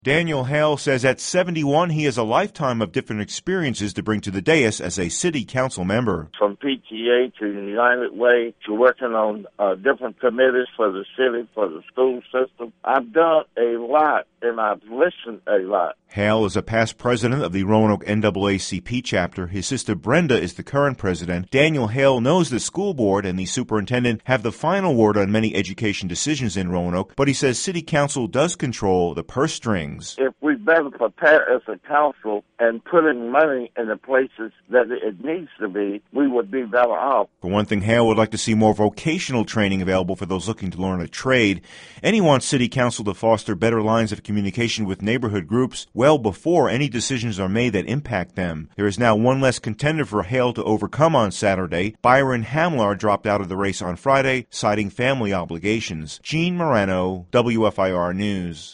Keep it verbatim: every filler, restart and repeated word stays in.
Daniel Hale says at seventy-one he has a lifetime of different experiences to bring to the dais as a city council member. From P T A to the United Way to working on uh, different committees for the city, for the school system. I've done a lot and I've listened a lot. Hale is a past president of the Roanoke N double A C P chapter. His sister Brenda is the current president. Daniel Hale knows the school board and the superintendent have the final word on many education decisions in Roanoke, but he says city council does control the purse strings. If we better prepare as a council and put in money in the places that it needs to be, we would be better off. For one thing, Hale would like to see more vocational training available for those looking to learn a trade, and he wants city council to foster better lines of communication with neighborhood groups well before any decisions are made that impact them. There is now one less contender for Hale to overcome on Saturday. Byron Hamlar dropped out of the race on Friday, citing family obligations. Gene Morano, W F I R News.